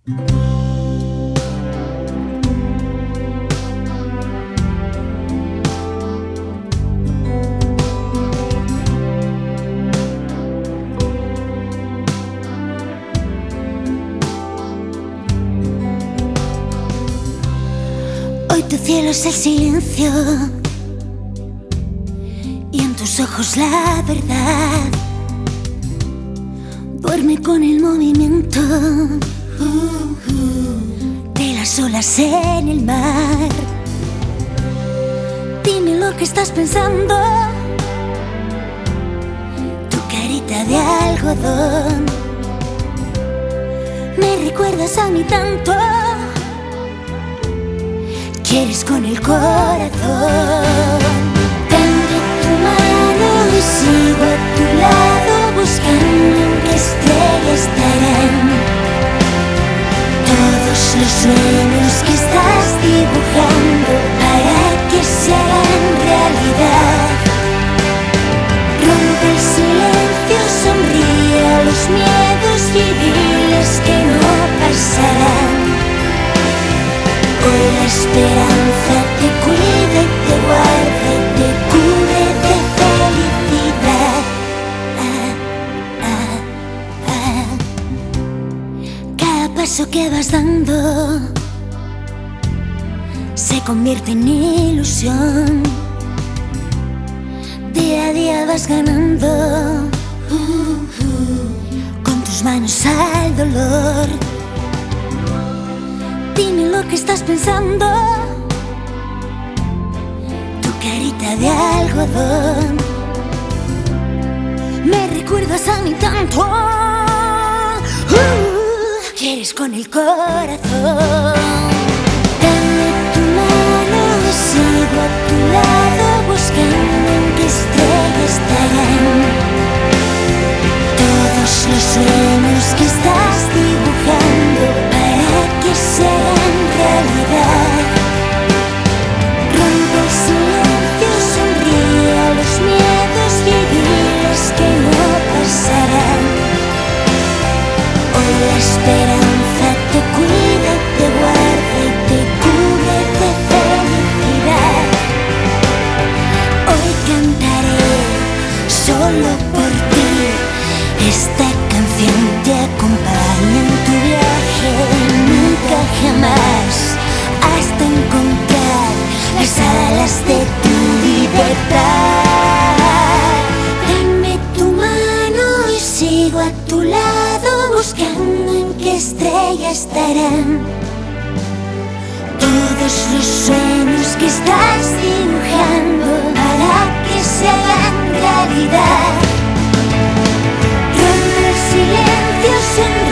Hoy tu cielo es el silencio y en tus ojos la verdad. Duerme con el movimiento de las olas en el mar. Dime lo que estás pensando, tu carita de algodón. Me recuerdas a mí tanto, quieres con el corazón. Tendré tu mano y sigo a tu lado, buscando en qué estrella estarán todos los sueños que estás dibujando para que se hagan realidad. Rompe el silencio, sonríe a los miedos y diles que no pasarán. Hoy la esperanza te cuida y te guarda y te cubre de felicidad. Cada paso que vas dando se convierte en ilusión. Día a día vas ganando con tus manos al dolor. Dime lo que estás pensando, tu carita de algodón. Me recuerdas a mí tanto, quieres con el corazón. Dame tu mano y sigo a tu lado, buscando en qué estrella estarán todos los sueños que estás dibujando para que se hagan realidad. Rompe el silencio, sonríe a los miedos y diles que no pasarán. Hoy la esperanza te cuida y te guarda y te cubre de felicidad. Hoy cantaré solo por ti, esta canción te acompaña en tu viaje. Nunca jamás hasta encontrar las alas de tu libertad. Dame tu mano y sigo a tu lado, buscando en qué estrella estarán todos los sueños que estás dibujando para que se hagan realidad. Rompe el silencio, sonríe